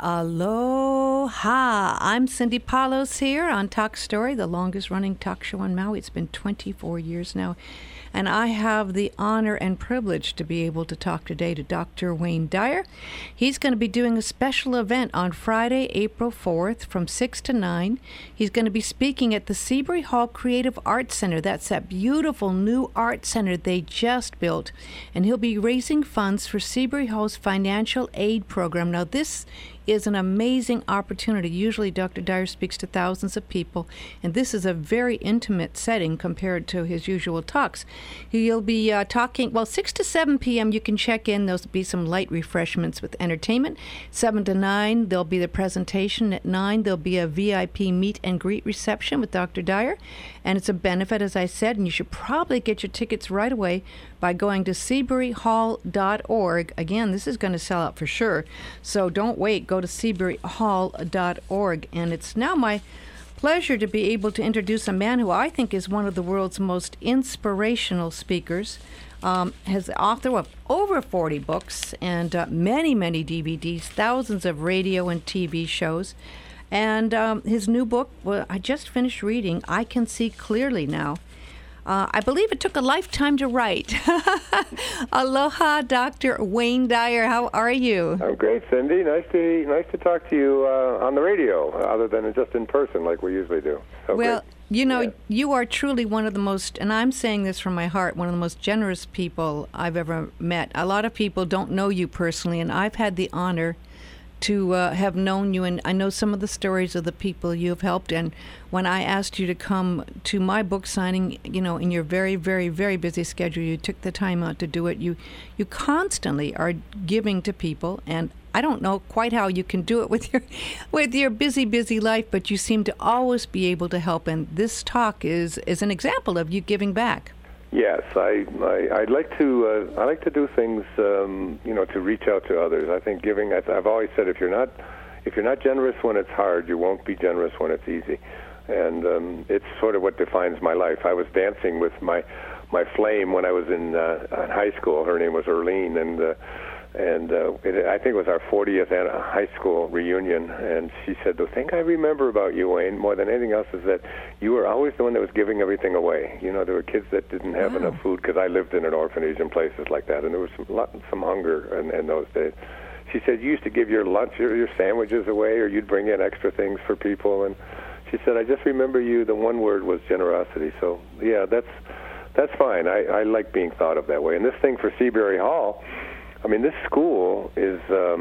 Aloha. I'm Cindy Palos here on Talk Story, the longest running talk show on Maui. It's been 24 years now. And I have the honor and privilege to be able to talk today to Dr. Wayne Dyer. He's going to be doing a special event on Friday, April 4th from 6 to 9. He's going to be speaking at the Seabury Hall Creative Arts Center. That's that beautiful new art center they just built. And he'll be raising funds for Seabury Hall's financial aid program. Now, this is an amazing opportunity. Usually Dr. Dyer speaks to thousands of people, and this is a very intimate setting compared to his usual talks. He'll be talking, 6 to 7 p.m. you can check in. There'll be some light refreshments with entertainment. 7 to 9, there'll be the presentation. At 9, there'll be a VIP meet and greet reception with Dr. Dyer, and it's a benefit, as I said, and you should probably get your tickets right away by going to SeaburyHall.org. Again, this is going to sell out for sure, so don't wait. Go to SeaburyHall.org. And it's now my pleasure to be able to introduce a man who I think is one of the world's most inspirational speakers. Has the author of over 40 books and many, many DVDs, thousands of radio and TV shows. And his new book, I just finished reading, I Can See Clearly Now. I believe it took a lifetime to write. Aloha, Dr. Wayne Dyer. How are you? I'm great, Cindy. Nice to talk to you on the radio, other than just in person like we usually do. So well, great. You know, You are truly one of the most, and I'm saying this from my heart, one of the most generous people I've ever met. A lot of people don't know you personally, and I've had the honor to have known you, and I know some of the stories of the people you have helped. And when I asked you to come to my book signing, you know, in your very, very, very busy schedule, you took the time out to do it. You constantly are giving to people, and I don't know quite how you can do it with your busy life, but you seem to always be able to help. And this talk is an example of you giving back. Yes, I'd like to. I like to do things, to reach out to others. I think giving. I've always said if you're not generous when it's hard, you won't be generous when it's easy, and it's sort of what defines my life. I was dancing with my flame when I was in high school. Her name was Erlene, and I think it was our 40th high school reunion, and she said, the thing I remember about you, Wayne, more than anything else, is that you were always the one that was giving everything away. You know, there were kids that didn't have enough food, because I lived in an orphanage and places like that, and there was some hunger in those days. She said, you used to give your lunch, your sandwiches away, or you'd bring in extra things for people, and she said, I just remember you, the one word was generosity. So, yeah, that's fine. I like being thought of that way. And this thing for Seabury Hall, I mean, this school is.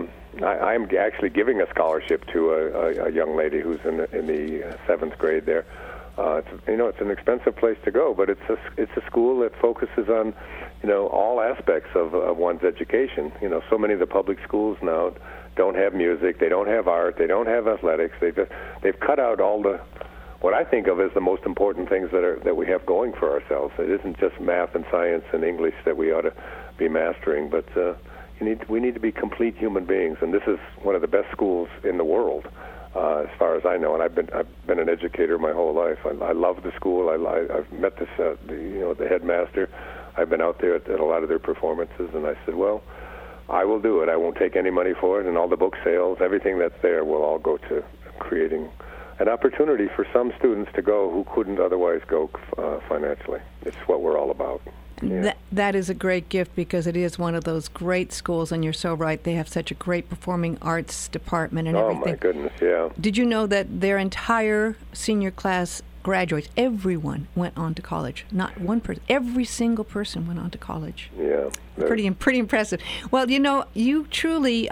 I'm actually giving a scholarship to a young lady who's in the 7th grade there. It's an expensive place to go, but it's a school that focuses on, all aspects of one's education. So many of the public schools now don't have music, they don't have art, they don't have athletics. They've cut out all the what I think of as the most important things that we have going for ourselves. It isn't just math and science and English that we ought to be mastering, but we need to be complete human beings, and this is one of the best schools in the world, as far as I know. And I've been an educator my whole life. I love the school. I've met the headmaster. I've been out there at a lot of their performances, and I said, well, I will do it. I won't take any money for it, and all the book sales, everything that's there, will all go to creating an opportunity for some students to go who couldn't otherwise go financially. It's what we're all about. Yeah. That is a great gift, because it is one of those great schools, and you're so right. They have such a great performing arts department and everything. Oh, my goodness, yeah. Did you know that their entire senior class graduates, everyone went on to college? Not one person. Every single person went on to college. Yeah. Pretty impressive. Well, you truly...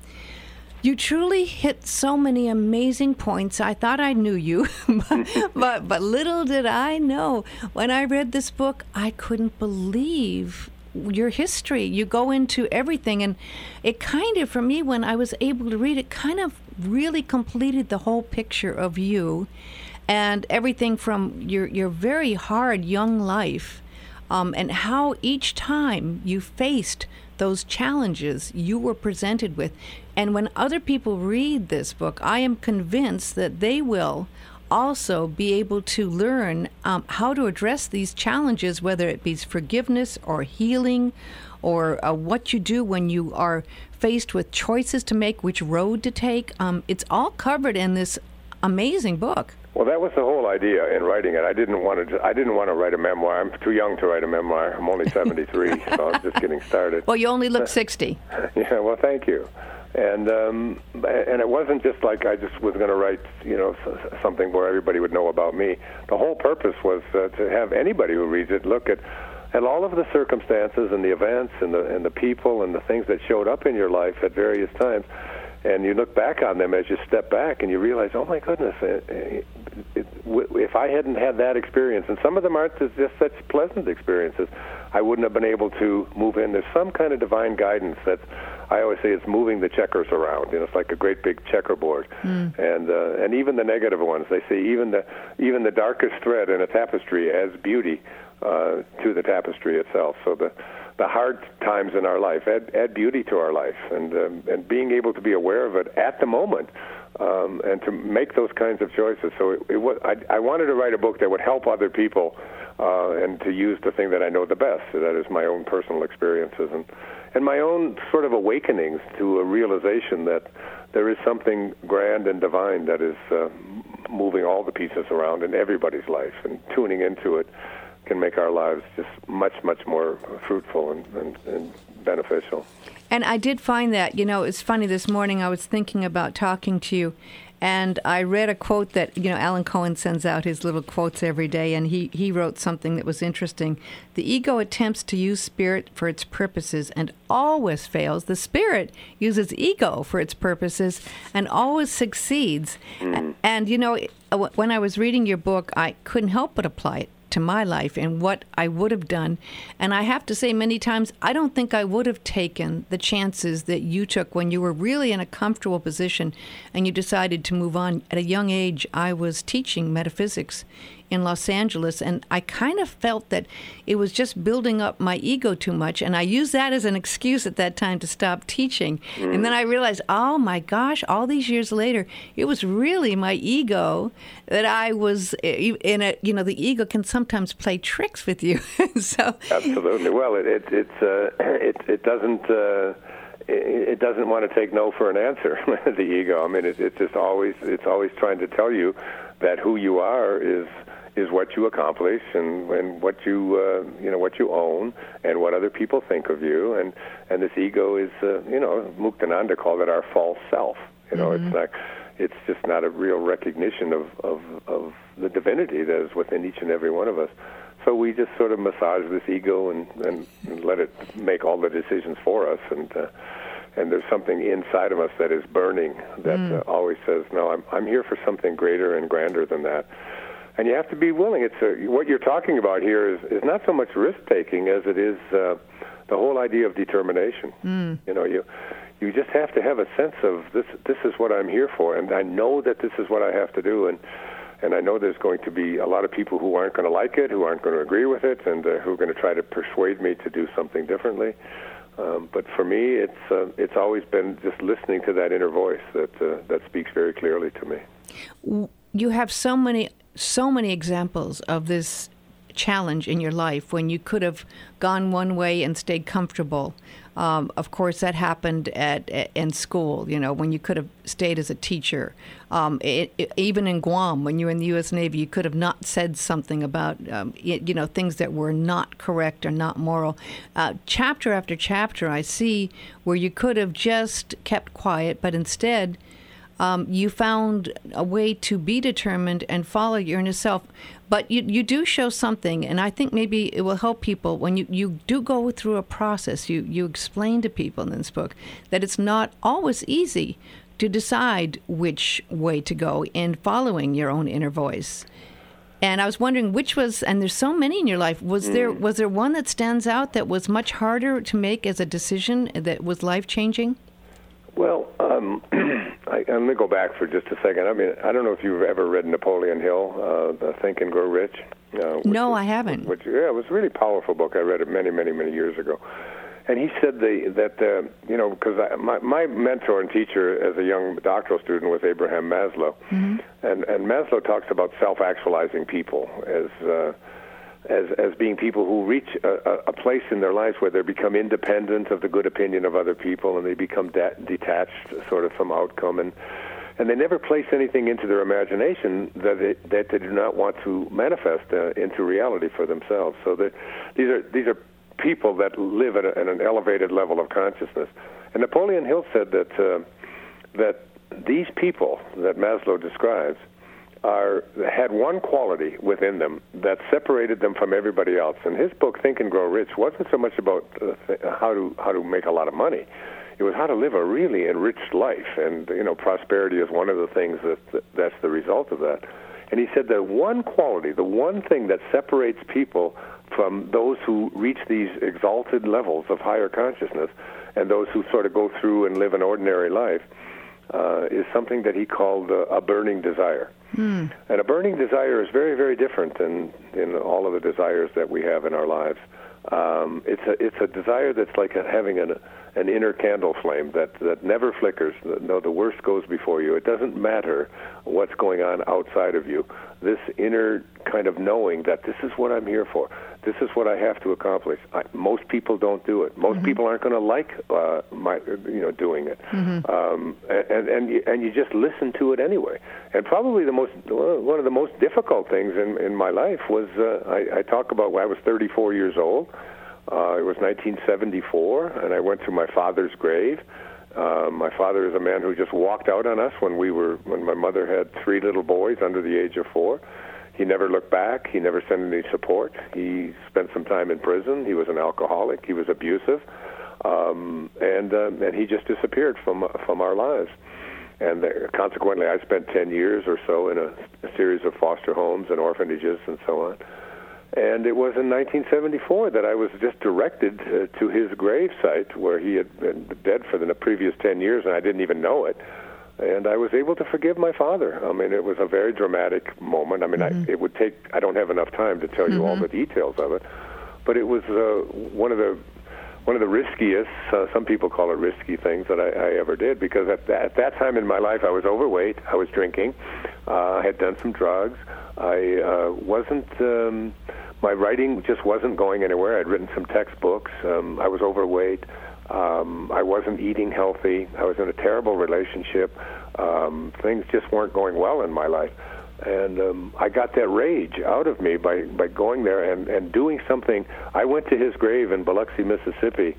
You truly hit so many amazing points. I thought I knew you, but little did I know. When I read this book, I couldn't believe your history. You go into everything, and it kind of, for me, when I was able to read it, kind of really completed the whole picture of you and everything from your very hard young life, and how each time you faced those challenges you were presented with. And when other people read this book, I am convinced that they will also be able to learn how to address these challenges, whether it be forgiveness or healing, or what you do when you are faced with choices to make, which road to take. It's all covered in this amazing book. Well, that was the whole idea in writing it. I didn't want to write a memoir. I'm too young to write a memoir. I'm only 73, so I'm just getting started. Well, you only look 60. Yeah, well, thank you. And it wasn't just like I just was going to write, something where everybody would know about me. The whole purpose was to have anybody who reads it look at all of the circumstances and the events and the people and the things that showed up in your life at various times. And you look back on them as you step back, and you realize, oh my goodness, if I hadn't had that experience, and some of them aren't just such pleasant experiences, I wouldn't have been able to move in. There's some kind of divine guidance that I always say it's moving the checkers around. It's like a great big checkerboard, and even the negative ones. They say even the darkest thread in a tapestry adds beauty to the tapestry itself. So the hard times in our life add beauty to our life, and being able to be aware of it at the moment, and to make those kinds of choices. So I wanted to write a book that would help other people, and to use the thing that I know the best, so that is my own personal experiences and my own sort of awakenings to a realization that there is something grand and divine that is moving all the pieces around in everybody's life, and tuning into it can make our lives just much, much more fruitful and beneficial. And I did find that, it's funny, this morning I was thinking about talking to you, and I read a quote that, Alan Cohen sends out his little quotes every day, and he wrote something that was interesting. The ego attempts to use spirit for its purposes and always fails. The spirit uses ego for its purposes and always succeeds. And, when I was reading your book, I couldn't help but apply it to my life and what I would have done. And I have to say many times, I don't think I would have taken the chances that you took when you were really in a comfortable position and you decided to move on. At a young age, I was teaching metaphysics in Los Angeles, and I kind of felt that it was just building up my ego too much, and I used that as an excuse at that time to stop teaching. And then I realized, oh my gosh, all these years later, it was really my ego that I was in it. The ego can sometimes play tricks with you. So absolutely. Well, it doesn't want to take no for an answer. The ego. I mean, it's always trying to tell you that who you are is what you accomplish and what you what you own and what other people think of you, and this ego is Muktananda called it our false self. It's just not a real recognition of the divinity that is within each and every one of us. So we just sort of massage this ego and let it make all the decisions for us, and there's something inside of us that is burning that always says, no, I'm here for something greater and grander than that. And you have to be willing. What you're talking about here is not so much risk-taking as it is the whole idea of determination. You just have to have a sense of this is what I'm here for, and I know that this is what I have to do, and I know there's going to be a lot of people who aren't going to like it, who aren't going to agree with it, and who are going to try to persuade me to do something differently. But for me, it's always been just listening to that inner voice that speaks very clearly to me. You have so many examples of this challenge in your life when you could have gone one way and stayed comfortable. Of course, that happened in school, when you could have stayed as a teacher. Even in Guam, when you were in the U.S. Navy, you could have not said something about, things that were not correct or not moral. Chapter after chapter, I see where you could have just kept quiet, but instead you found a way to be determined and follow your inner self. But you do show something, and I think maybe it will help people when you do go through a process. You explain to people in this book that it's not always easy to decide which way to go in following your own inner voice. And I was wondering which was, and there's so many in your life, was there one that stands out that was much harder to make as a decision that was life-changing? Well, let me go back for just a second. I mean, I don't know if you've ever read Napoleon Hill, Think and Grow Rich. No, I haven't. It was a really powerful book. I read it many, many, many years ago. And he said because my mentor and teacher as a young doctoral student was Abraham Maslow, and Maslow talks about self-actualizing people as being people who reach a place in their lives where they become independent of the good opinion of other people, and they become detached sort of from outcome, and they never place anything into their imagination that they do not want to manifest into reality for themselves. So these are people that live at an elevated level of consciousness. And Napoleon Hill said that these people that Maslow describes had one quality within them that separated them from everybody else. And his book, Think and Grow Rich, wasn't so much about how to make a lot of money. It was how to live a really enriched life, and prosperity is one of the things that's the result of that. And he said that one quality, the one thing that separates people from those who reach these exalted levels of higher consciousness and those who sort of go through and live an ordinary life, is something that he called a burning desire. And a burning desire is very, very different than in all of the desires that we have in our lives. It's a desire that's like having an inner candle flame that never flickers. No, the worst goes before you. It doesn't matter what's going on outside of you. This inner kind of knowing that this is what I'm here for. This is what I have to accomplish. Most people don't do it. Most people aren't going to like doing it. And you just listen to it anyway. And probably one of the most difficult things in my life was I talk about when I was 34 years old. It was 1974, and I went to my father's grave. My father is a man who just walked out on us when my mother had 3 little boys under the age of 4. He never looked back. He never sent any support. He spent some time in prison. He was an alcoholic. He was abusive, and he just disappeared from our lives. And consequently, I spent 10 years or so in a series of foster homes and orphanages and so on. And it was in 1974 that I was just directed to his grave site where he had been dead for the previous 10 years, and I didn't even know it. And I was able to forgive my father. I mean, it was a very dramatic moment. I mean, it would take, I don't have enough time to tell you all the details of it, but it was one of the riskiest, some people call it risky things that I ever did, because at that time in my life I was overweight, I was drinking, I had done some drugs, I wasn't, my writing just wasn't going anywhere. I'd written some textbooks, I was overweight, I wasn't eating healthy, I was in a terrible relationship, things just weren't going well in my life. And I got that rage out of me by going there and doing something. I went to his grave in Biloxi, Mississippi,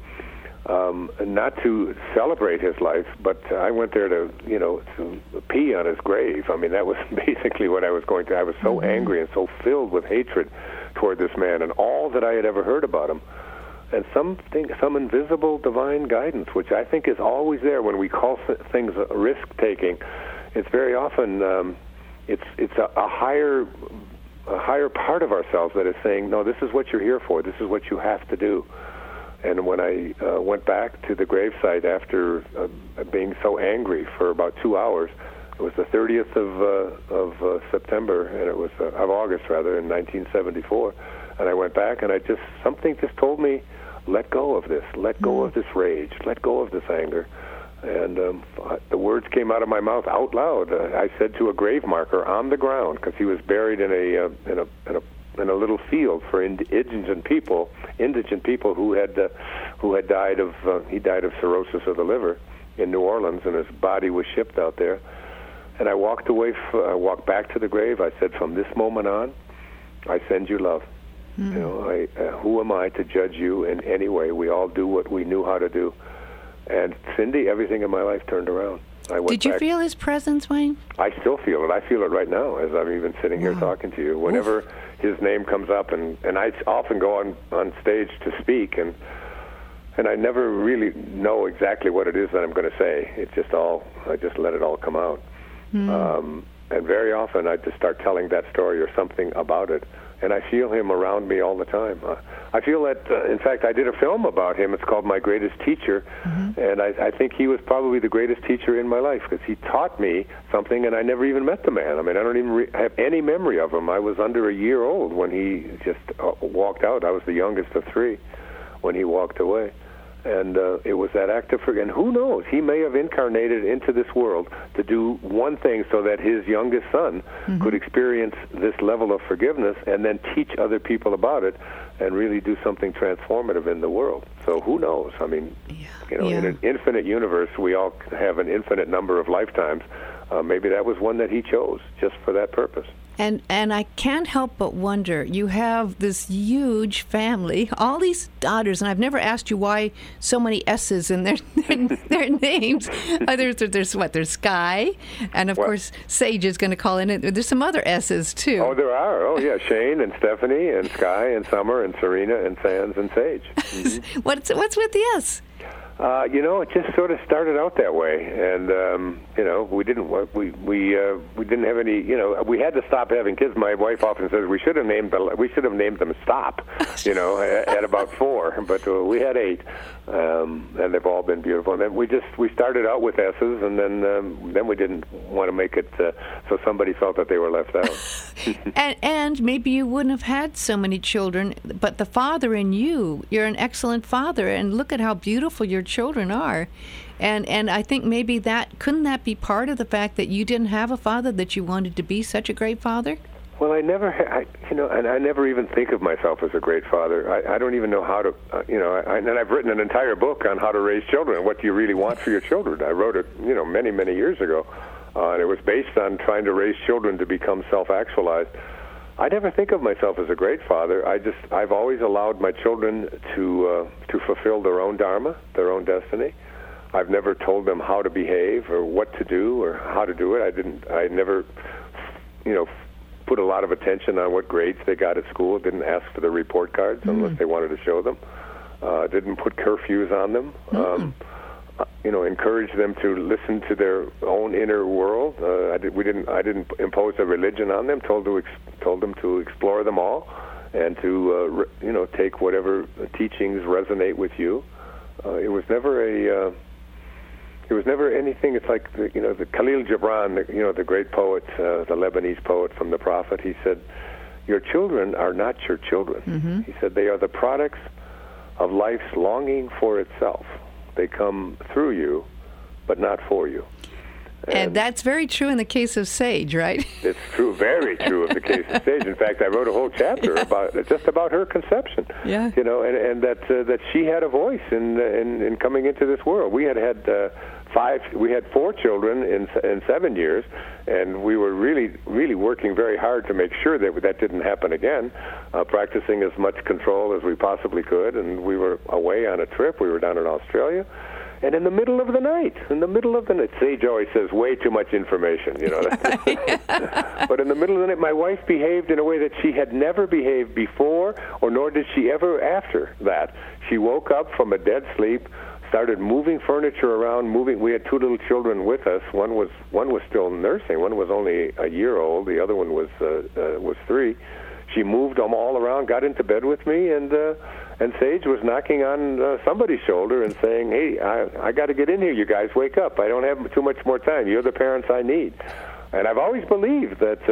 not to celebrate his life, but I went there to pee on his grave. I mean, that was basically what I was going to. I was so angry and so filled with hatred toward this man and all that I had ever heard about him. And some invisible divine guidance, which I think is always there when we call things risk-taking. It's very often it's a higher part of ourselves that is saying, no, this is what you're here for. This is what you have to do. And when I went back to the gravesite after being so angry for about 2 hours, it was the 30th of September, and it was of August rather, in 1974. And I went back, and something just told me, let go of this. Let go of this rage. Let go of this anger. And the words came out of my mouth out loud. I said to a grave marker on the ground, because he was buried in a little field for indigent people who had died of cirrhosis of the liver in New Orleans, and his body was shipped out there. And I walked back to the grave. I said, from this moment on, I send you love. Who am I to judge you in any way? We all do what we knew how to do. And Cindy, everything in my life turned around. Did you feel his presence, Wayne? I still feel it. I feel it right now as I'm even sitting here talking to you. Whenever his name comes up, and I often go on stage to speak, and I never really know exactly what it is that I'm going to say. I just let it all come out. And very often I just start telling that story or something about it. And I feel him around me all the time. I feel that, in fact, I did a film about him. It's called My Greatest Teacher, and I think he was probably the greatest teacher in my life because he taught me something, and I never even met the man. I mean, I don't even have any memory of him. I was under a year old when he just walked out. I was the youngest of 3 when he walked away. And it was that act of forgiveness. And who knows? He may have incarnated into this world to do one thing so that his youngest son could experience this level of forgiveness and then teach other people about it and really do something transformative in the world. So who knows? I mean, in an infinite universe, we all have an infinite number of lifetimes. Maybe that was one that he chose just for that purpose. And I can't help but wonder, you have this huge family, all these daughters, and I've never asked you why so many S's in their names. There's Sky, and of course Sage is going to call in it. There's some other S's too. Oh, there are. Oh, yeah, Shane and Stephanie and Sky and Summer and Serena and Sands and Sage. Mm-hmm. What's with the S? It just sort of started out that way, and we didn't have any. We had to stop having kids. My wife often says we should have named them Stop. At about 4, but we had 8, and they've all been beautiful. And then we started out with S's, and then we didn't want to make it so somebody felt that they were left out. and maybe you wouldn't have had so many children, but the father in you're an excellent father, and look at how beautiful your children are. And I think maybe couldn't that be part of the fact that you didn't have a father, that you wanted to be such a great father? Well, I never even think of myself as a great father. I don't even know how to, and I've written an entire book on how to raise children. What do you really want for your children? I wrote it, many, many years ago, and it was based on trying to raise children to become self-actualized. I never think of myself as a great father. I've always allowed my children to fulfill their own dharma, their own destiny. I've never told them how to behave or what to do or how to do it. I never, put a lot of attention on what grades they got at school. Didn't ask for the report cards unless they wanted to show them. Didn't put curfews on them. Encourage them to listen to their own inner world. I didn't impose a religion on them. Told them to explore them all, and to take whatever teachings resonate with you. It was never anything. It's like the Khalil Gibran, the great poet, the Lebanese poet from the Prophet. He said, "Your children are not your children." Mm-hmm. He said they are the products of life's longing for itself. They come through you, but not for you. And that's very true in the case of Sage, right? It's true, very true of the case of Sage. In fact, I wrote a whole chapter about her conception. Yeah. And that she had a voice in coming into this world. We had 4 children in 7 years, and we were really, really working very hard to make sure that didn't happen again, practicing as much control as we possibly could. And we were away on a trip. We were down in Australia. And in the middle of the night, Sage always says way too much information, But in the middle of the night, my wife behaved in a way that she had never behaved before, or nor did she ever after that. She woke up from a dead sleep, started moving furniture around, We had 2 little children with us. One was still nursing. One was only a year old. The other one was 3. She moved them all around, got into bed with me, and Sage was knocking on somebody's shoulder and saying, "Hey, I got to get in here. You guys, wake up. I don't have too much more time. You're the parents I need." And I've always believed that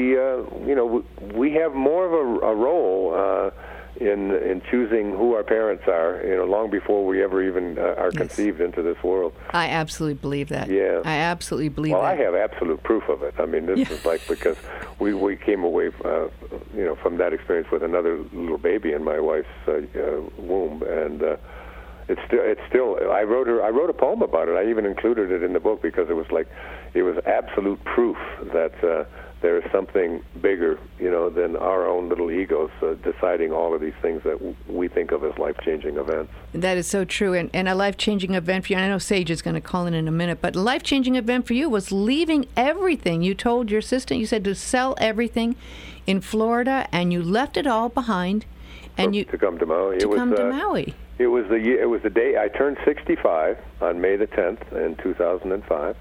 we have more of a role in choosing who our parents are, long before we ever even are conceived into this world. I absolutely believe that. Yeah. I absolutely believe that. Well, I have absolute proof of it. I mean, this is like, because we came away, from that experience with another little baby in my wife's womb, and it's still. I wrote a poem about it. I even included it in the book because it was absolute proof that there is something bigger, than our own little egos deciding all of these things that we think of as life-changing events. That is so true, and a life-changing event for you. And I know Sage is going to call in a minute, but a life-changing event for you was leaving everything. You told your assistant, you said to sell everything in Florida, and you left it all behind, and to come to Maui. To Maui. It was the day I turned 65 on May the 10th in 2005.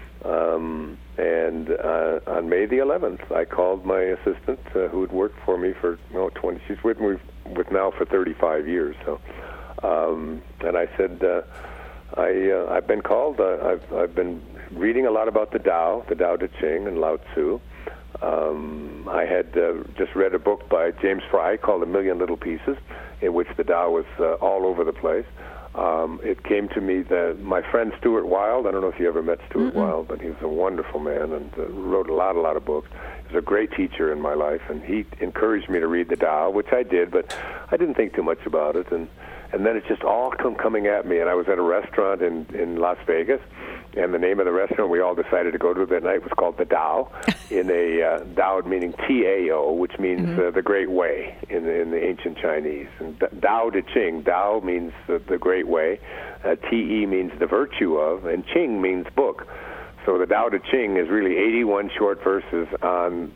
And on May the 11th, I called my assistant, who had worked for me for 20. She's with me now for 35 years. So, and I said, I've been called. I've been reading a lot about the Tao Te Ching, and Lao Tzu. I had just read a book by James Fry called A Million Little Pieces, in which the Tao was all over the place. It came to me that my friend Stuart Wilde, I don't know if you ever met Stuart Wilde, but he was a wonderful man and wrote a lot of books. He was a great teacher in my life, and he encouraged me to read the Tao, which I did, but I didn't think too much about it. And then it just all coming at me, and I was at a restaurant in Las Vegas, and the name of the restaurant we all decided to go to that night was called the Tao, in a Tao meaning T-A-O, which means the Great Way in the ancient Chinese. And Tao Te Ching, Tao means the Great Way, T-E means the virtue of, and Ching means book. So the Tao Te Ching is really 81 short verses on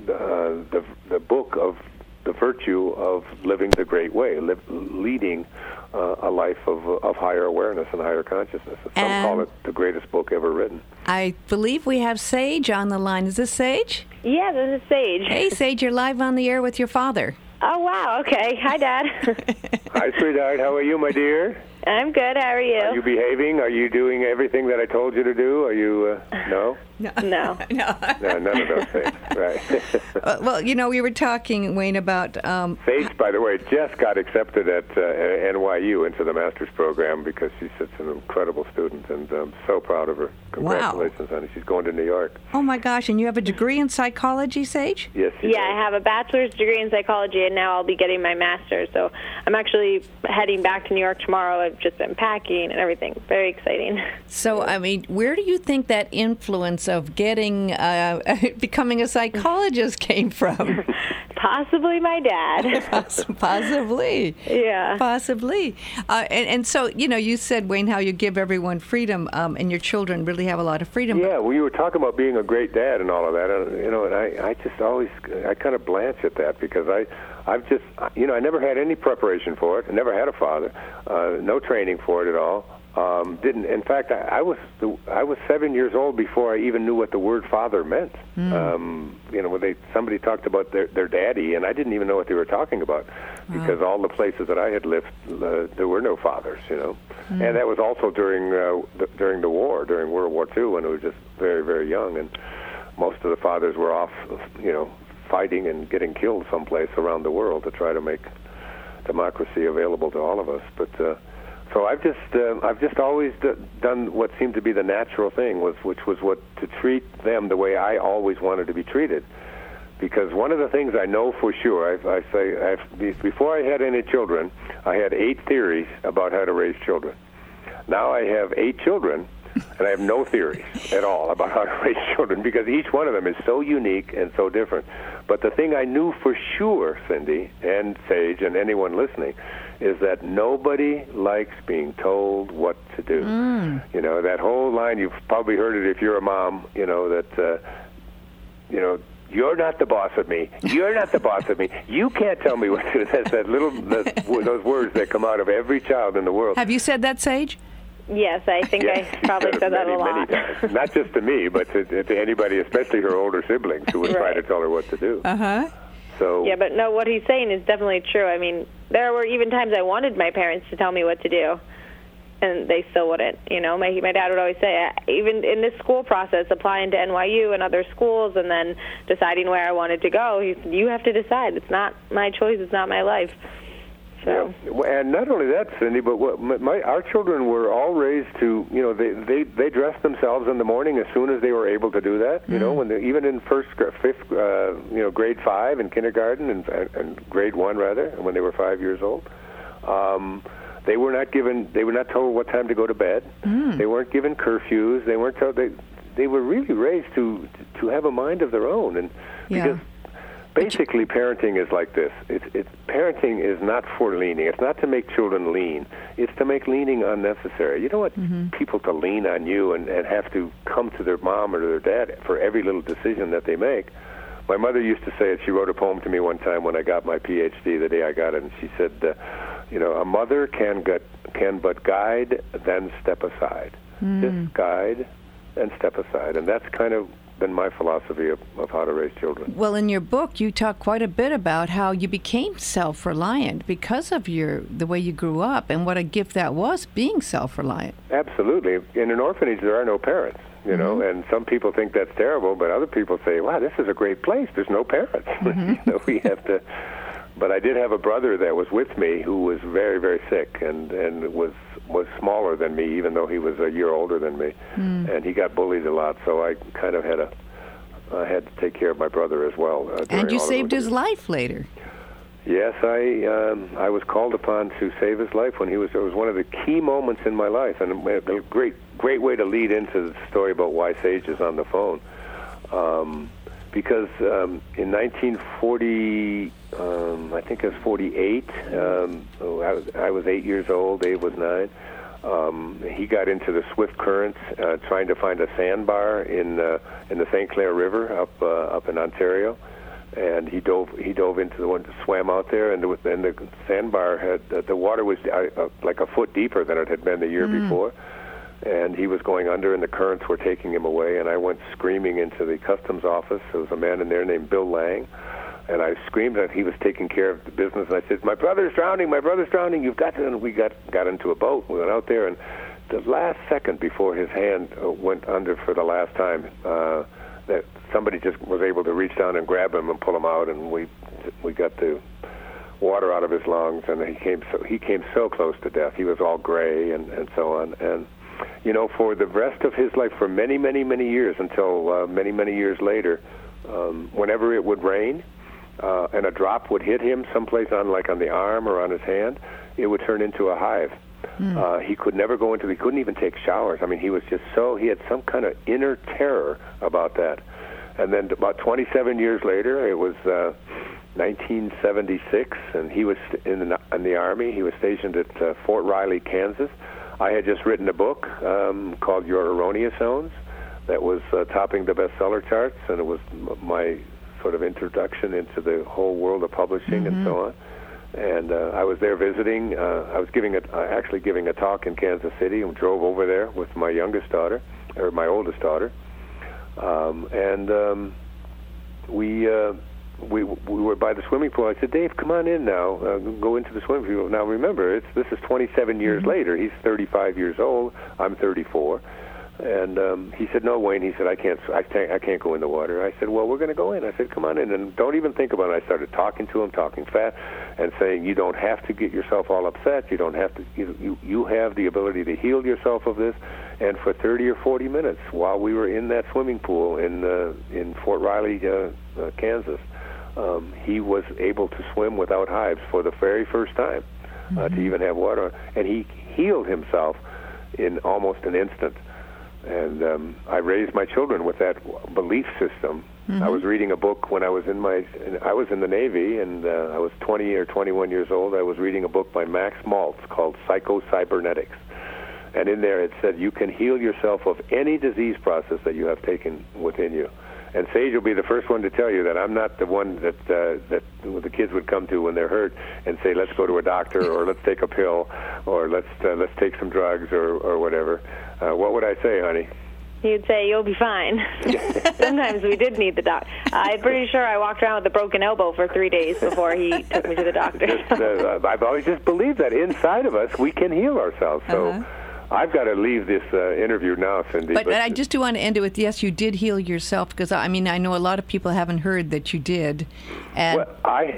the book of the virtue of living the Great Way, leading a life of higher awareness and higher consciousness. Some call it the greatest book ever written. I believe we have Sage on the line. Is this Sage? Yeah, this is Sage. Hey, Sage, you're live on the air with your father. Oh, wow. Okay. Hi, Dad. Hi, sweetheart. How are you, my dear? I'm good. How are you? Are you behaving? Are you doing everything that I told you to do? Are you, no? No. No, none of those things, right. Well, we were talking, Wayne, about... Sage, by the way, just got accepted at NYU into the master's program because she's such an incredible student, and I'm so proud of her. Congratulations, honey. She's going to New York. Oh, my gosh, and you have a degree in psychology, Sage? Yes, yeah, I have a bachelor's degree in psychology, and now I'll be getting my master's, so I'm actually heading back to New York tomorrow. I've just been packing and everything. Very exciting. So, I mean, where do you think that influence of getting, becoming a psychologist came from? Possibly my dad. Possibly. Yeah. Possibly. And so, you said, Wayne, how you give everyone freedom, and your children really have a lot of freedom. Yeah, well, you were talking about being a great dad and all of that, and I just always, I kind of blanch at that because I've just, I never had any preparation for it. I never had a father, no training for it at all. Didn't. In fact, I was 7 years old before I even knew what the word father meant. When somebody talked about their daddy, and I didn't even know what they were talking about because all the places that I had lived, there were no fathers. And that was also during the war, during World War II, when I was just very, very young, and most of the fathers were off, fighting and getting killed someplace around the world to try to make democracy available to all of us. But so I've just always done what seemed to be the natural thing, which was to treat them the way I always wanted to be treated. Because one of the things I know for sure, before I had any children, I had 8 theories about how to raise children. Now I have 8 children, and I have no theories at all about how to raise children because each one of them is so unique and so different. But the thing I knew for sure, Cindy and Sage and anyone listening, is that nobody likes being told what to do. That whole line, you've probably heard it if you're a mom, that, you're not the boss of me. You're not the boss of me. You can't tell me what to do. That's those words that come out of every child in the world. Have you said that, Sage? Yes, I think I probably said that a lot. Many times. Not just to me, but to anybody, especially her older siblings, who would try to tell her what to do. So. Yeah, but no, what he's saying is definitely true. I mean, there were even times I wanted my parents to tell me what to do, and they still wouldn't. My dad would always say, even in this school process, applying to NYU and other schools, and then deciding where I wanted to go, you have to decide. It's not my choice. It's not my life. So. Yeah. And not only that, Cindy, but our children were all raised to, they dressed themselves in the morning as soon as they were able to do that. When even in fifth, grade 5 in kindergarten and grade 1 rather, when they were 5 years old. They were not told what time to go to bed. They weren't given curfews. They weren't told. They were really raised to have a mind of their own, and because. Basically, parenting is like this. Parenting is not for leaning. It's not to make children lean. It's to make leaning unnecessary. You don't want people to lean on you and have to come to their mom or their dad for every little decision that they make. My mother used to say it. She wrote a poem to me one time when I got my PhD, the day I got it, and she said, a mother can but guide, then step aside. Just guide and step aside. And that's kind of been my philosophy of how to raise children. Well, in your book, you talk quite a bit about how you became self-reliant because of the way you grew up and what a gift that was, being self-reliant. Absolutely. In an orphanage, there are no parents, and some people think that's terrible, but other people say, wow, this is a great place. There's no parents. We have to But I did have a brother that was with me who was very, very sick and was smaller than me, even though he was a year older than me. And he got bullied a lot, so I kind of had to take care of my brother as well. And you saved his life later. Yes, I was called upon to save his life when it was one of the key moments in my life, and a great way to lead into the story about why Sage is on the phone. Because in 1940, I think it was 48, I was 8 years old, Dave was 9. He got into the swift currents trying to find a sandbar in the St. Clair River up in Ontario. And he dove into the one, swam out there, and the sandbar had the water was like a foot deeper than it had been the year before, and he was going under, and the currents were taking him away. And I went screaming into the customs office. There was a man in there named Bill Lang, and I screamed that he was taking care of the business. And I said, "My brother's drowning! My brother's drowning! You've got to!" And we got into a boat. We went out there, and the last second before his hand went under for the last time, that somebody just was able to reach down and grab him and pull him out, and we got the water out of his lungs, and he came so close to death. He was all gray and so on. And for the rest of his life, for many, many, many years, until many, many years later, whenever it would rain and a drop would hit him someplace on the arm or on his hand, it would turn into a hive. He could never he couldn't even take showers. I mean, he had some kind of inner terror about that. And then about 27 years later, it was 1976, and he was in the Army. He was stationed at Fort Riley, Kansas. I had just written a book called Your Erroneous Zones that was topping the bestseller charts, and it was my sort of introduction into the whole world of publishing and so on. And I was there visiting. I was actually giving a talk in Kansas City, and drove over there with my oldest daughter. We were by the swimming pool. I said, "Dave, come on in now. Go into the swimming pool." Now remember, this is 27 years later. He's 35 years old. I'm 34. And he said, "No, Wayne." He said, I can't go in the water." I said, "Well, we're going to go in." I said, "Come on in, and don't even think about it." I started talking to him, talking fast, and saying, "You don't have to get yourself all upset. You don't have to. You have the ability to heal yourself of this." And for 30 or 40 minutes, while we were in that swimming pool in Fort Riley, Kansas, he was able to swim without hives for the very first time, to even have water, and he healed himself in almost an instant. And I raised my children with that belief system. I was reading a book when I was in the Navy, and I was 20 or 21 years old. I was reading a book by Max Maltz called Psycho-Cybernetics. And in there it said, you can heal yourself of any disease process that you have taken within you. And Sage will be the first one to tell you that I'm not the one that the kids would come to when they're hurt and say, "Let's go to a doctor," or "Let's take a pill," or let's take some drugs," or whatever. What would I say, honey? You'd say, "You'll be fine." Sometimes we did need the doctor. I'm pretty sure I walked around with a broken elbow for 3 days before he took me to the doctor. I've always just believed that inside of us we can heal ourselves. So. I've got to leave this interview now, Cindy. But I just do want to end it with, yes, you did heal yourself, because I know a lot of people haven't heard that you did. And well, I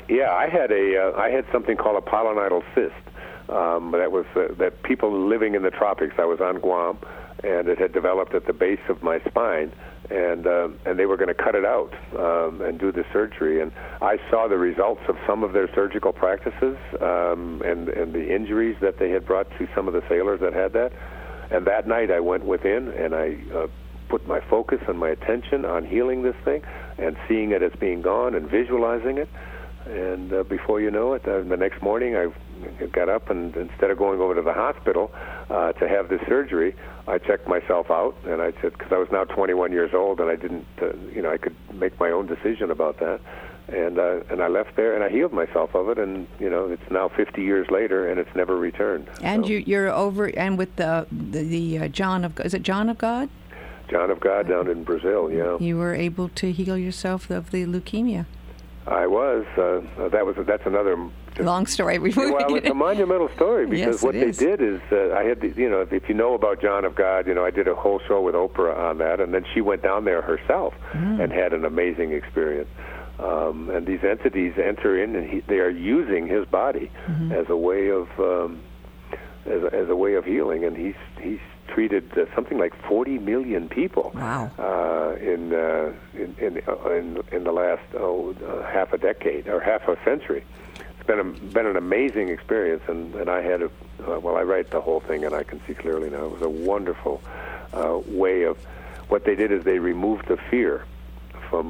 had something called a polynidal cyst. That was that people living in the tropics. I was on Guam, and it had developed at the base of my spine, and they were going to cut it out and do the surgery. And I saw the results of some of their surgical practices and the injuries that they had brought to some of the sailors that had that. And that night I went within and I put my focus and my attention on healing this thing and seeing it as being gone and visualizing it. And before you know it, the next morning I got up, and instead of going over to the hospital to have this surgery, I checked myself out, and I said, because I was now 21 years old, and I didn't, I could make my own decision about that, and I left there, and I healed myself of it, and it's now 50 years later, and it's never returned. And so. You're over, and with the John of, is it John of God? John of God down in Brazil, yeah. You were able to heal yourself of the leukemia. I was. That's another long story. Well, it's a monumental story, because yes, what they did is I had if you know about John of God, I did a whole show with Oprah on that, and then she went down there herself and had an amazing experience. And these entities enter in, and they are using his body as a way of as a way of healing. And he's treated something like 40 million people. Wow. In the last half a decade or half a century. It's been an amazing experience, and I had I write the whole thing, and I can see clearly now. It was a wonderful way of what they did is they removed the fear from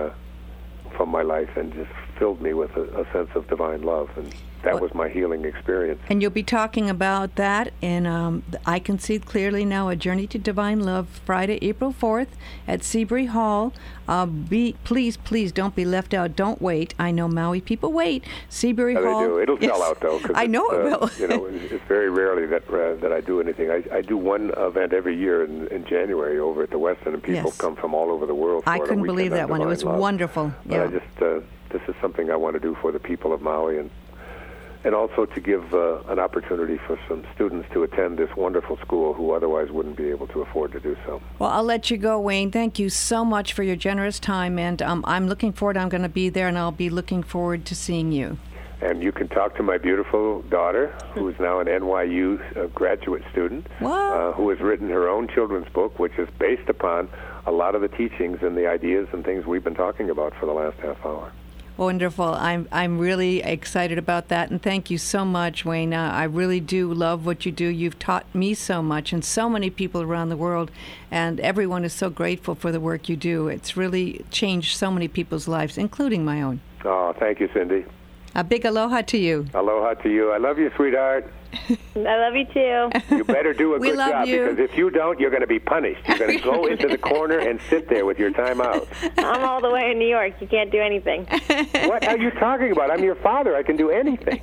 my life and just filled me with a sense of divine love, and that was my healing experience. And you'll be talking about that in I Can See Clearly Now, A Journey to Divine Love, Friday, April 4th at Seabury Hall. Please don't be left out. Don't wait. I know Maui people wait. Seabury Hall. They do. It'll sell out, though. I know it will. It's very rarely that I do anything. I do one event every year in January over at the Westin, and people come from all over the world for I couldn't believe that one. It was wonderful. But this is something I want to do for the people of Maui, and also to give an opportunity for some students to attend this wonderful school who otherwise wouldn't be able to afford to do so. Well, I'll let you go, Wayne. Thank you so much for your generous time, and I'm looking forward. I'm going to be there, and I'll be looking forward to seeing you. And you can talk to my beautiful daughter, who is now an NYU graduate student, who has written her own children's book, which is based upon a lot of the teachings and the ideas and things we've been talking about for the last half hour. Wonderful. I'm really excited about that, and thank you so much, Wayne. I really do love what you do. You've taught me so much, and so many people around the world, and everyone is so grateful for the work you do. It's really changed so many people's lives, including my own. Oh, thank you, Cindy. A big aloha to you. Aloha to you. I love you, sweetheart. I love you too. You better do a good job, you. because if you don't, you're going to be punished. You're going to go into the corner and sit there with your time out. I'm all the way in New York. You can't do anything. What are you talking about? I'm your father. I can do anything.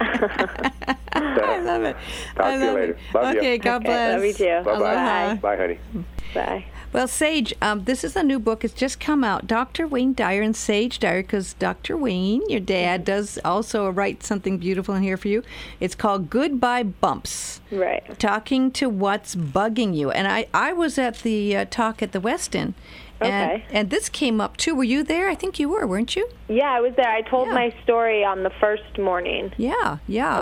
I love it. Talk to you later. Love you. Okay, God bless. Love you too. Bye-bye. Bye. Bye, honey. Bye. Well, Sage, this is a new book. It's just come out. Dr. Wayne Dyer and Sage Dyer, because Dr. Wayne, your dad, does also write something beautiful in here for you. It's called Goodbye Bumps. Right. Talking to What's Bugging You. And I was at the talk at the Westin. And this came up, too. Were you there? I think you were, weren't you? Yeah, I was there. I told my story on the first morning. Yeah.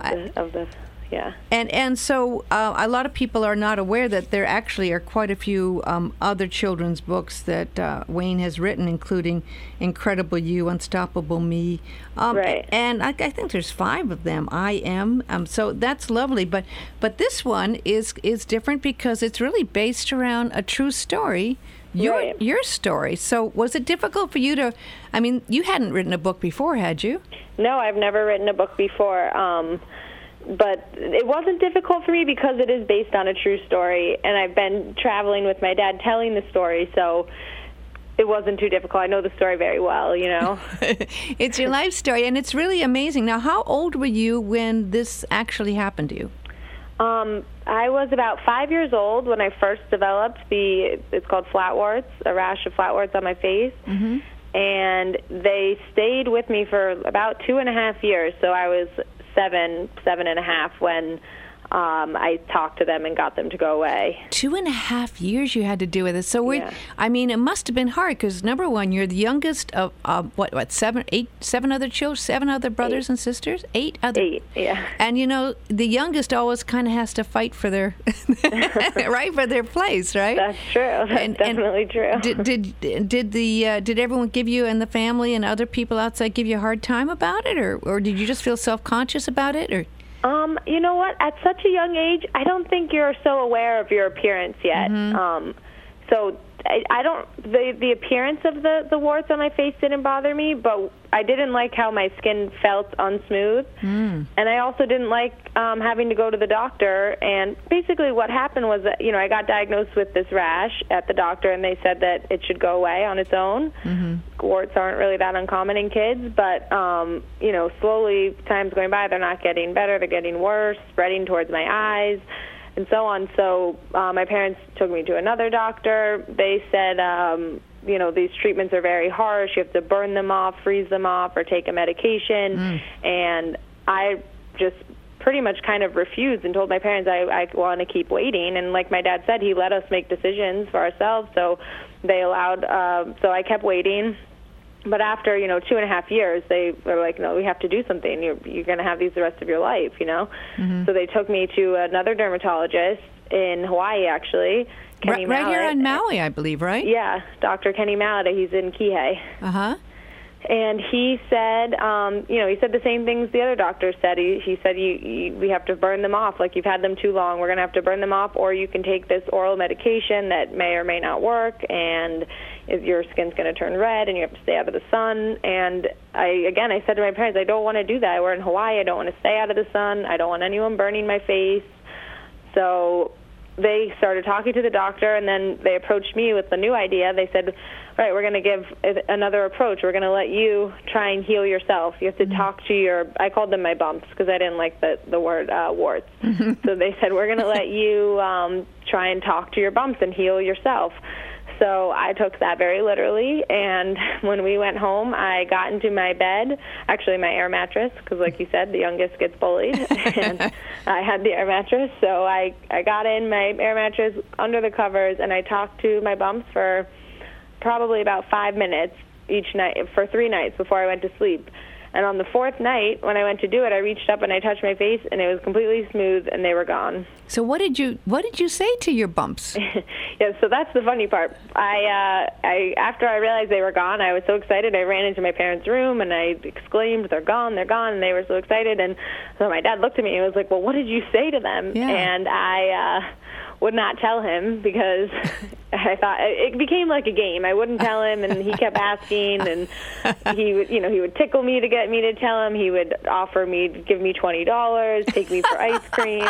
And so a lot of people are not aware that there actually are quite a few other children's books that Wayne has written, including Incredible You, Unstoppable Me. Right. And I think there's 5 of them. I Am. So that's lovely. But this one is different because it's really based around a true story. Your story. So was it difficult for you to, you hadn't written a book before, had you? No, I've never written a book before. But it wasn't difficult for me because it is based on a true story, and I've been traveling with my dad telling the story, so it wasn't too difficult. I know the story very well, It's your life story, and it's really amazing. Now, how old were you when this actually happened to you? I was about 5 years old when I first developed it's called flatwarts, a rash of flatwarts on my face. Mm-hmm. And they stayed with me for about 2.5 years, so I was 7 and a half when I talked to them and got them to go away. 2.5 years you had to do with it. So it must have been hard because, number one, you're the youngest of seven other children, 7 other brothers and sisters? 8 other. 8, yeah. And the youngest always kind of has to fight for their for their place, right? That's true. That's definitely true. Did everyone give you, and the family and other people outside, give you a hard time about it, or did you just feel self-conscious about it, or? You know what? At such a young age, I don't think you're so aware of your appearance yet. Mm-hmm. So I don't. The appearance of the warts on my face didn't bother me, but I didn't like how my skin felt unsmooth, and I also didn't like having to go to the doctor. And basically, what happened was that I got diagnosed with this rash at the doctor, and they said that it should go away on its own. Mm-hmm. Warts aren't really that uncommon in kids, but slowly, time's going by, they're not getting better; they're getting worse, spreading towards my eyes, and so on. So my parents took me to another doctor. They said, these treatments are very harsh. You have to burn them off, freeze them off, or take a medication. And I just pretty much kind of refused and told my parents I want to keep waiting. And like my dad said, he let us make decisions for ourselves. So they allowed, so I kept waiting. But after, 2.5 years, they were like, no, we have to do something. You're going to have these the rest of your life, Mm-hmm. So they took me to another dermatologist in Hawaii, actually. Kenny Right here Mallett. on Maui, I believe, right? Yeah, Dr. Kenny Mallett. He's in Kihei. Uh-huh. And he said, he said the same things the other doctors said. He said, we have to burn them off. Like, you've had them too long. We're going to have to burn them off, or you can take this oral medication that may or may not work, and your skin's going to turn red, and you have to stay out of the sun. And I said to my parents, I don't want to do that. We're in Hawaii. I don't want to stay out of the sun. I don't want anyone burning my face. So they started talking to the doctor, and then they approached me with the new idea. They said, all right, we're going to give another approach. We're going to let you try and heal yourself. You have to talk to I called them my bumps because I didn't like the word warts. So they said, we're going to let you try and talk to your bumps and heal yourself. So I took that very literally, and when we went home, I got into my bed, actually my air mattress, because like you said, the youngest gets bullied, and I had the air mattress. So I got in my air mattress under the covers, and I talked to my bumps for probably about 5 minutes each night for 3 nights before I went to sleep. And on the 4th night, when I went to do it, I reached up and I touched my face, and it was completely smooth, and they were gone. So what did you say to your bumps? Yeah, so that's the funny part. I after I realized they were gone, I was so excited. I ran into my parents' room and I exclaimed, "They're gone! They're gone!" And they were so excited. And so my dad looked at me and was like, "Well, what did you say to them?" Yeah. And I would not tell him because I thought it became like a game. I wouldn't tell him, and he kept asking, and he would tickle me to get me to tell him. He would give me $20, take me for ice cream,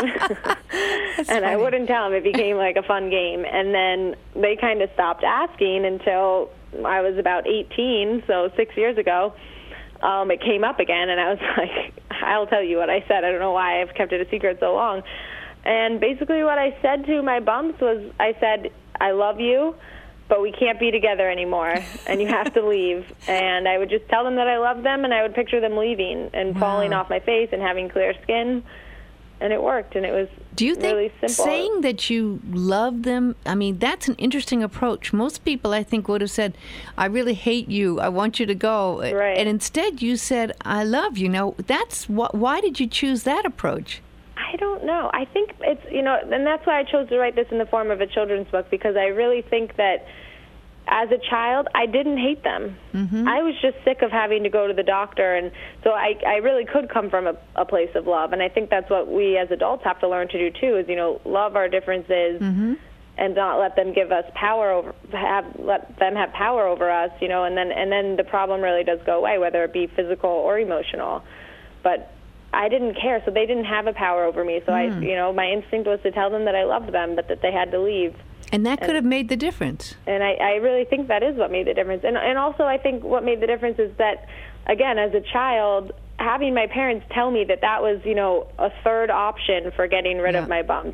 and funny. I wouldn't tell him. It became like a fun game, and then they kind of stopped asking until I was about 18, so 6 years ago. It came up again, and I was like, I'll tell you what I said. I don't know why I've kept it a secret so long. And basically what I said to my bumps was, I said, I love you, but we can't be together anymore, and you have to leave. And I would just tell them that I loved them, and I would picture them leaving and falling off my face and having clear skin. And it worked, and it was really simple. Saying that you love them, I mean, that's an interesting approach. Most people, I think, would have said, I really hate you, I want you to go. Right. And instead you said, I love you. Now, why did you choose that approach? I don't know. I think it's, and that's why I chose to write this in the form of a children's book, because I really think that as a child, I didn't hate them. Mm-hmm. I was just sick of having to go to the doctor, and so I really could come from a place of love, and I think that's what we as adults have to learn to do too, is, love our differences and not let them give us power let them have power over us, and then the problem really does go away, whether it be physical or emotional. But I didn't care, so they didn't have a power over me. So my instinct was to tell them that I loved them, but that they had to leave. And that could have made the difference. And I really think that is what made the difference. And also I think what made the difference is that, again, as a child, having my parents tell me that was, a third option for getting rid of my bumps.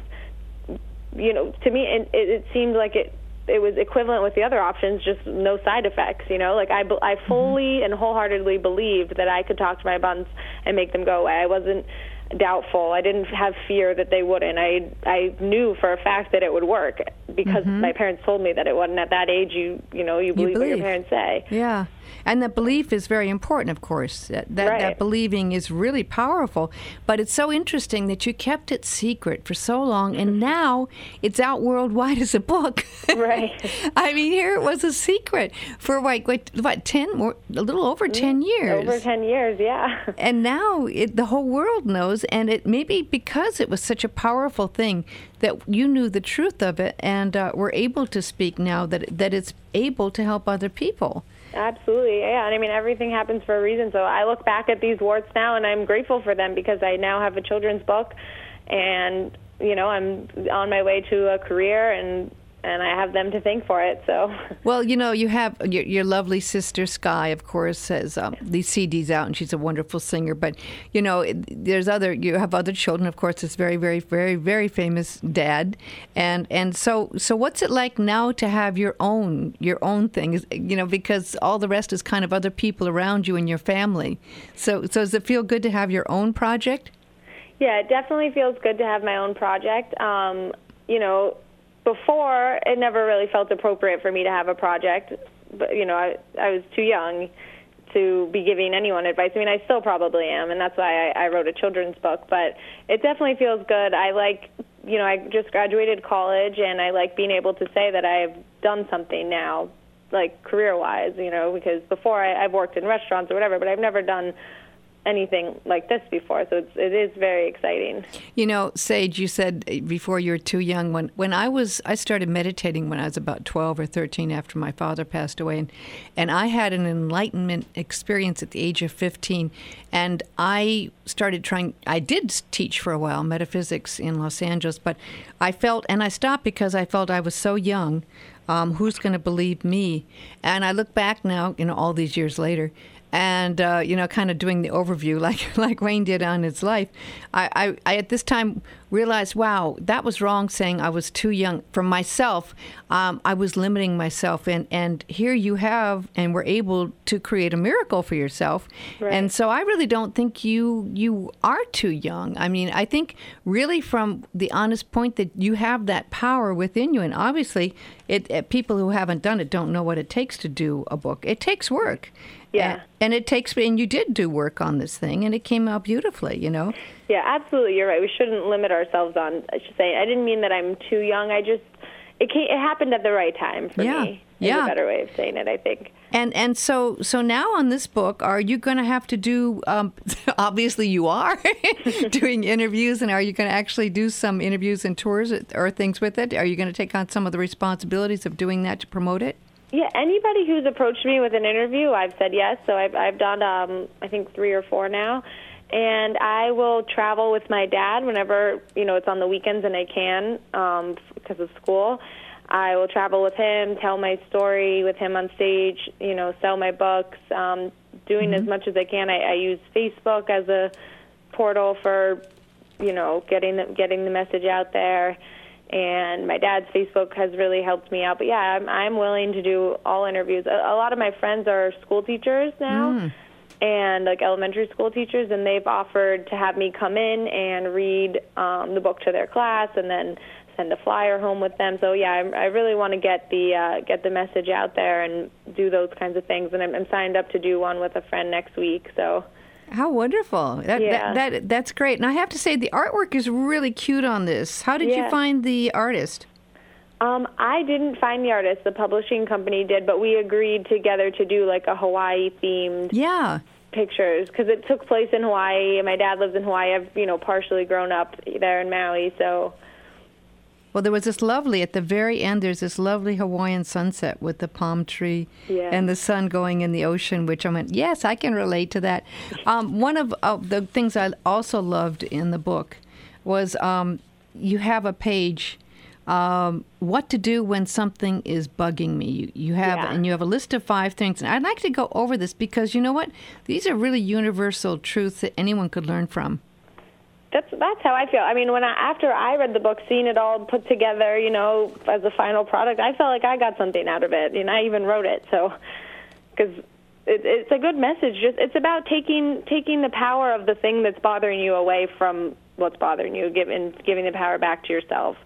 To me, it seemed like it was equivalent with the other options, just no side effects, Like I fully and wholeheartedly believed that I could talk to my bumps and make them go away. I wasn't doubtful. I didn't have fear that they wouldn't. I knew for a fact that it would work because my parents told me that it wouldn't. At that age, you believe what your parents say. Yeah. And that belief is very important, of course. That believing is really powerful. But it's so interesting that you kept it secret for so long, and now it's out worldwide as a book. Right. I mean, here it was a secret for what 10, or a little over 10 years. Over 10 years, yeah. And now the whole world knows, and it maybe because it was such a powerful thing that you knew the truth of it, and were able to speak now that it's able to help other people. Absolutely, yeah. And I mean, everything happens for a reason. So I look back at these warts now, and I'm grateful for them because I now have a children's book, and I'm on my way to a career, and I have them to thank for it. So, well, you have your lovely sister Sky, of course, has these CDs out, and she's a wonderful singer. But you have other children, of course. This very, very, very, very famous dad, and so what's it like now to have your own thing? Because all the rest is kind of other people around you and your family. So does it feel good to have your own project? Yeah, it definitely feels good to have my own project. Before, it never really felt appropriate for me to have a project, but I was too young to be giving anyone advice. I mean, I still probably am, and that's why I wrote a children's book. But it definitely feels good. I like, I just graduated college, and I like being able to say that I've done something now, like career-wise, because before I've worked in restaurants or whatever, but I've never done anything like this before, so it is very exciting. Sage, you said before you were too young. When I started meditating when I was about 12 or 13 after my father passed away, and I had an enlightenment experience at the age of 15, and I did teach for a while metaphysics in Los Angeles, but I stopped because I felt I was so young. Who's going to believe me? And I look back now, all these years later, and kind of doing the overview like Wayne did on his life, I at this time realized, wow, that was wrong, saying I was too young. For myself, I was limiting myself, and here you have, and were able to create a miracle for yourself. Right. And so I really don't think you are too young. I mean, I think really from the honest point that you have that power within you, and obviously people who haven't done it don't know what it takes to do a book. It takes work. Yeah. And you did do work on this thing, and it came out beautifully, Yeah, absolutely. You're right. We shouldn't limit ourselves on, I should say. I didn't mean that I'm too young. It happened at the right time for me. Is a better way of saying it, I think. And so now on this book, are you going to have to do, obviously you are, doing interviews, and are you going to actually do some interviews and tours or things with it? Are you going to take on some of the responsibilities of doing that to promote it? Yeah, anybody who's approached me with an interview, I've said yes. So I've done, I think, 3 or 4 now. And I will travel with my dad whenever, it's on the weekends and I can because of school. I will travel with him, tell my story with him on stage, sell my books, doing as much as I can. I use Facebook as a portal for, getting the message out there. And my dad's Facebook has really helped me out. But, yeah, I'm willing to do all interviews. A lot of my friends are school teachers now, and like elementary school teachers, and they've offered to have me come in and read the book to their class and then send a flyer home with them. So, yeah, I really want to get the message out there and do those kinds of things. And I'm signed up to do one with a friend next week, so... How wonderful. That's great. And I have to say, the artwork is really cute on this. How did you find the artist? I didn't find the artist. The publishing company did, but we agreed together to do like a Hawaii-themed pictures because it took place in Hawaii. My dad lives in Hawaii. I've, partially grown up there in Maui, so... Well, there was at the very end, there's this lovely Hawaiian sunset with the palm tree and the sun going in the ocean, which I went, yes, I can relate to that. One of the things I also loved in the book was you have a page, what to do when something is bugging me. You have and you have a list of 5 things. And I'd like to go over this because you know what? These are really universal truths that anyone could learn from. That's how I feel. I mean, after I read the book, seeing it all put together, as a final product, I felt like I got something out of it, and I even wrote it. So, because it's a good message. It's about taking the power of the thing that's bothering you away from what's bothering you, giving the power back to yourself.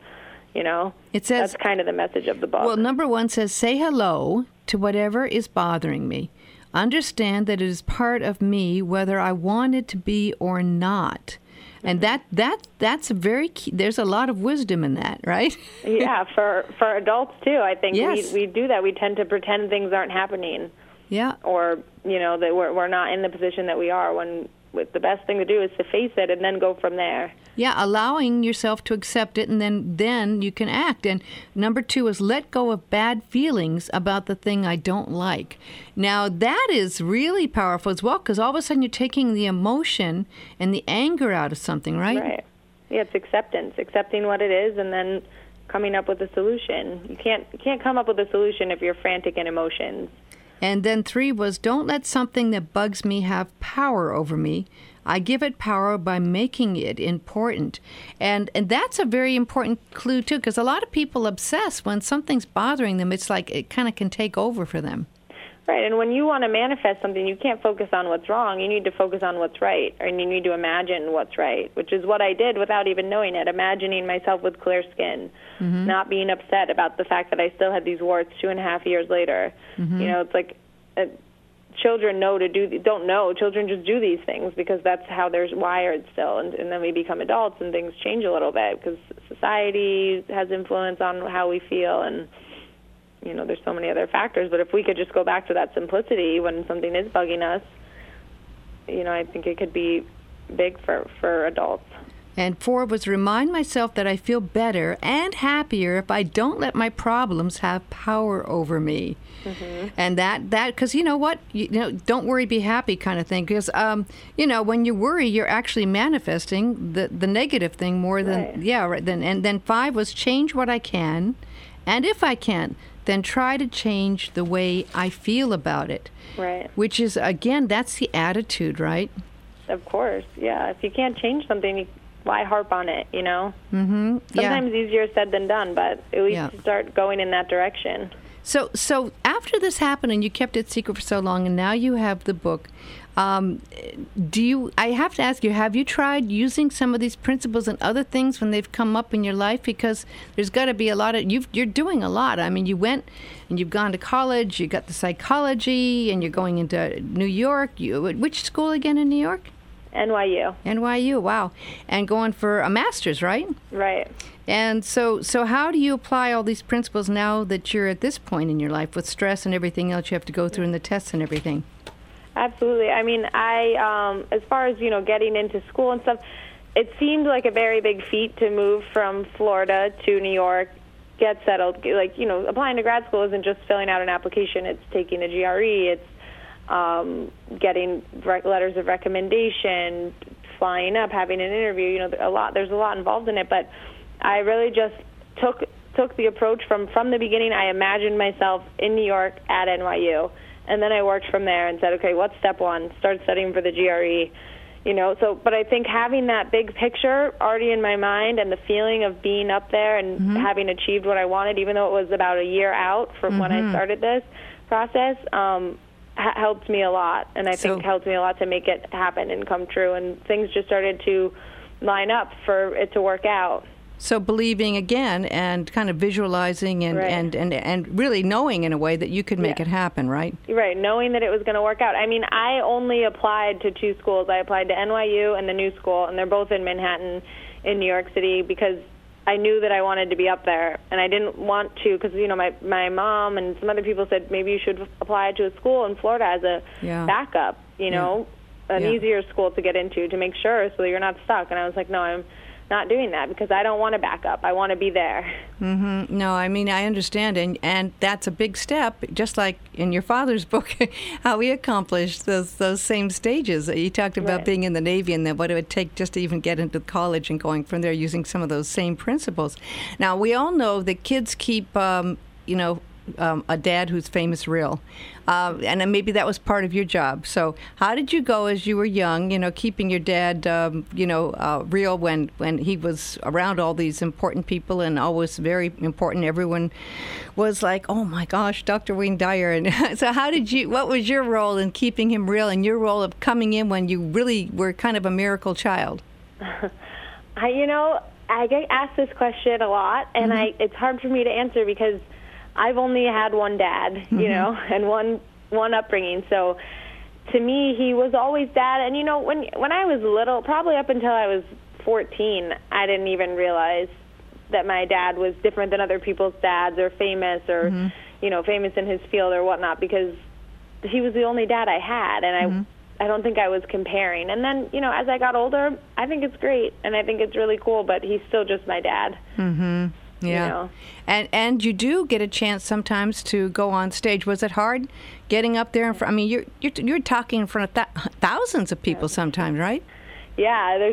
It says that's kind of the message of the book. Well, number 1 says, say hello to whatever is bothering me. Understand that it is part of me, whether I want it to be or not. And that's a very key. There's a lot of wisdom in that, right? Yeah, for adults too. I think we do that. We tend to pretend things aren't happening. Yeah. Or that we're not in the position that we are. When the best thing to do is to face it and then go from there. Yeah, allowing yourself to accept it, and then you can act. And number 2 is let go of bad feelings about the thing I don't like. Now, that is really powerful as well, because all of a sudden you're taking the emotion and the anger out of something, right? Right. Yeah, it's accepting what it is, and then coming up with a solution. You can't come up with a solution if you're frantic in emotions. And then 3 was, don't let something that bugs me have power over me. I give it power by making it important. And that's a very important clue, too, because a lot of people obsess when something's bothering them. It's like it kind of can take over for them. Right, and when you want to manifest something, you can't focus on what's wrong. You need to focus on what's right, and you need to imagine what's right, which is what I did without even knowing it, imagining myself with clear skin, not being upset about the fact that I still had these warts 2.5 years later. It's like children don't know. Children just do these things because that's how they're wired still, and then we become adults and things change a little bit because society has influence on how we feel, and there's so many other factors, but if we could just go back to that simplicity when something is bugging us, I think it could be big for adults. And 4 was remind myself that I feel better and happier if I don't let my problems have power over me. And that because you know what, don't worry, be happy kind of thing. Because when you worry, you're actually manifesting the negative thing more than And then 5 was change what I can, and if I can, then try to change the way I feel about it. Right. Which is, again, that's the attitude, right? Of course, yeah. If you can't change something, why harp on it, Sometimes easier said than done, but at least start going in that direction. So after this happened and you kept it secret for so long and now you have the book, I have to ask you, have you tried using some of these principles and other things when they've come up in your life? Because there's got to be a lot of, you're doing a lot. I mean, you went and you've gone to college, you got the psychology, and you're going into New York. Which school again in New York? NYU, wow. And going for a master's, right? Right. And so how do you apply all these principles now that you're at this point in your life with stress and everything else you have to go through and the tests and everything? Absolutely. I mean, as far as, getting into school and stuff, it seemed like a very big feat to move from Florida to New York, get settled. Like, applying to grad school isn't just filling out an application. It's taking a GRE. It's getting letters of recommendation, flying up, having an interview. There's a lot involved in it, but I really just took the approach from the beginning. I imagined myself in New York at NYU. And then I worked from there and said, okay, what's step 1? Start studying for the GRE, but I think having that big picture already in my mind and the feeling of being up there and having achieved what I wanted, even though it was about a year out from when I started this process, helped me a lot. And I think helped me a lot to make it happen and come true. And things just started to line up for it to work out. So believing again and kind of visualizing and really knowing in a way that you could make it happen, right? Right, knowing that it was going to work out. I mean, I only applied to 2 schools. I applied to NYU and the New School, and they're both in Manhattan in New York City because I knew that I wanted to be up there. And I didn't want to because, my mom and some other people said maybe you should apply to a school in Florida as a backup, an easier school to get into to make sure so that you're not stuck. And I was like, no, I'm not doing that because I don't want to back up. I want to be there. No, I mean, I understand. And that's a big step, just like in your father's book, how he accomplished those same stages. He talked about being in the Navy and then what it would take just to even get into college and going from there using some of those same principles. Now, we all know that kids keep, a dad who's famous real. And then maybe that was part of your job. So how did you go as you were young, keeping your dad, real when he was around all these important people and always very important? Everyone was like, oh my gosh, Dr. Wayne Dyer. And so what was your role in keeping him real and your role of coming in when you really were kind of a miracle child? I get asked this question a lot, and it's hard for me to answer because I've only had one dad, and one upbringing. So to me, he was always dad. And, when I was little, probably up until I was 14, I didn't even realize that my dad was different than other people's dads or famous or, famous in his field or whatnot because he was the only dad I had. And I don't think I was comparing. And then, as I got older, I think it's great. And I think it's really cool, but he's still just my dad. Yeah. And you do get a chance sometimes to go on stage. Was it hard getting up there? You're talking in front of thousands of people sometimes, right? Yeah,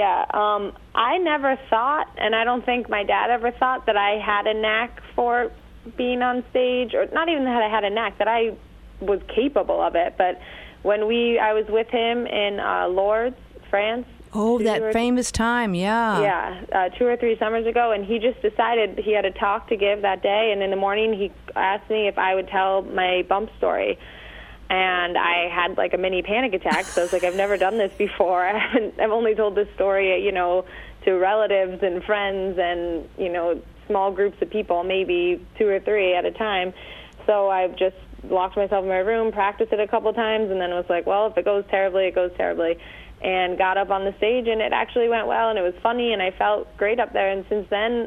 I never thought, and I don't think my dad ever thought that I had a knack for being on stage, or not even that I had a knack, that I was capable of it. But when I was with him in Lourdes, France. Oh, that famous time, yeah. 2 or 3 summers ago, and he just decided he had a talk to give that day, and in the morning he asked me if I would tell my bump story. And I had like a mini panic attack. So I was like, I've never done this before. I've only told this story, to relatives and friends and, small groups of people, maybe 2 or 3 at a time. So I've just locked myself in my room, practiced it a couple times, and then was like, well, if it goes terribly, it goes terribly. And got up on the stage, and it actually went well, and it was funny, and I felt great up there. And since then,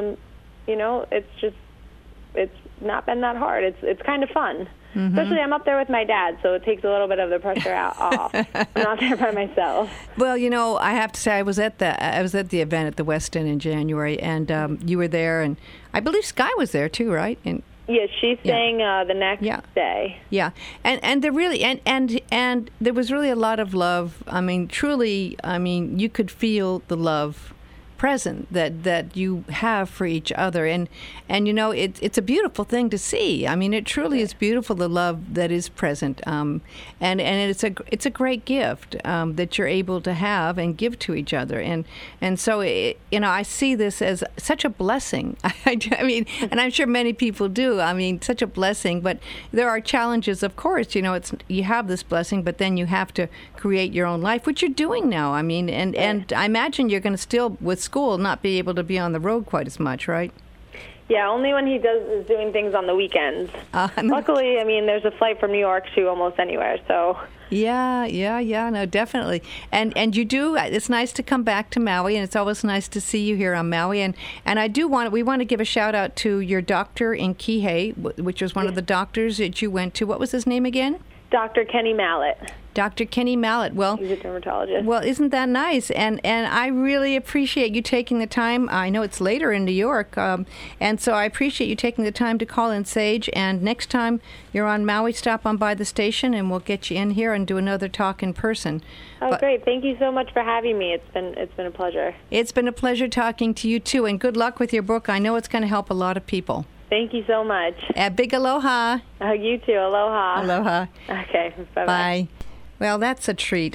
it's not been that hard. It's kind of fun. Mm-hmm. Especially I'm up there with my dad, so it takes a little bit of the pressure off. I'm not there by myself. Well, I have to say I was at the event at the West End in January, and you were there, and I believe Sky was there too, right? And yes, she sang the next day. Yeah, and there really and there was really a lot of love. I mean, truly, you could feel the love present that you have for each other, and it's a beautiful thing to see. I mean, it truly is beautiful, the love that is present, and it's a great gift that you're able to have and give to each other, and so I see this as such a blessing. I mean, and I'm sure many people do. I mean, such a blessing, but there are challenges, of course. You have this blessing, but then you have to create your own life, which you're doing now. I mean, and I imagine you're going to still with school not be able to be on the road quite as much, right? Yeah, only when he is doing things on the weekends. Luckily, I mean, there's a flight from New York to almost anywhere, so. Yeah, no, definitely. And you do, it's nice to come back to Maui, and it's always nice to see you here on Maui. And we want to give a shout out to your doctor in Kihei, which was one of the doctors that you went to. What was his name again? Dr. Kenny Mallett. Dr. Kenny Mallett. Well, he's a dermatologist. Well, isn't that nice? And I really appreciate you taking the time. I know it's later in New York, and so I appreciate you taking the time to call in, Sage. And next time you're on Maui, stop on by the station, and we'll get you in here and do another talk in person. Oh, great! Thank you so much for having me. It's been a pleasure. It's been a pleasure talking to you too, and good luck with your book. I know it's going to help a lot of people. Thank you so much. Big aloha. You too. Aloha. Aloha. Okay. Bye-bye. Bye. Well, that's a treat.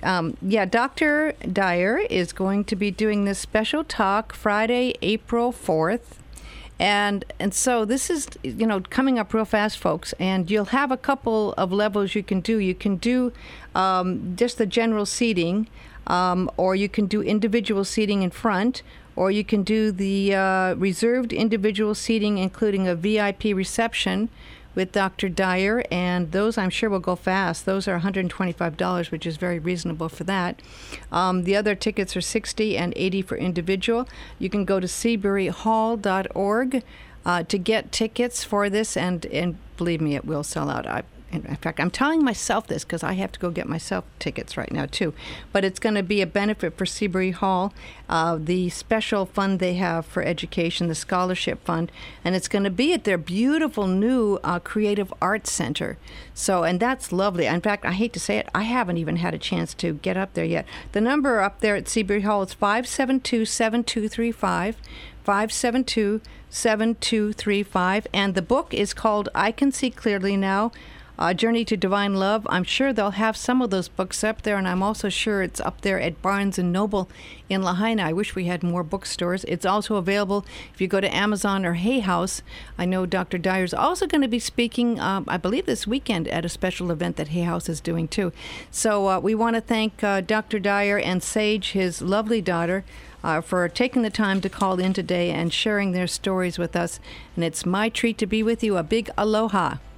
Dr. Dyer is going to be doing this special talk Friday, April 4th. And so this is, coming up real fast, folks. And you'll have a couple of levels you can do. You can do just the general seating, or you can do individual seating in front, or you can do the reserved individual seating, including a VIP reception with Dr. Dyer, and those I'm sure will go fast. Those are $125, which is very reasonable for that. The other tickets are $60 and $80 for individual. You can go to seaburyhall.org to get tickets for this, and believe me, it will sell out. In fact, I'm telling myself this because I have to go get myself tickets right now, too. But it's going to be a benefit for Seabury Hall, the special fund they have for education, the scholarship fund. And it's going to be at their beautiful new Creative Arts Center. So, and that's lovely. In fact, I hate to say it, I haven't even had a chance to get up there yet. The number up there at Seabury Hall is 572-7235. 572-7235. And the book is called I Can See Clearly Now, Journey to Divine Love. I'm sure they'll have some of those books up there, and I'm also sure it's up there at Barnes & Noble in Lahaina. I wish we had more bookstores. It's also available if you go to Amazon or Hay House. I know Dr. Dyer's also going to be speaking, I believe this weekend, at a special event that Hay House is doing too. So we want to thank Dr. Dyer and Sage, his lovely daughter, for taking the time to call in today and sharing their stories with us. And it's my treat to be with you. A big aloha.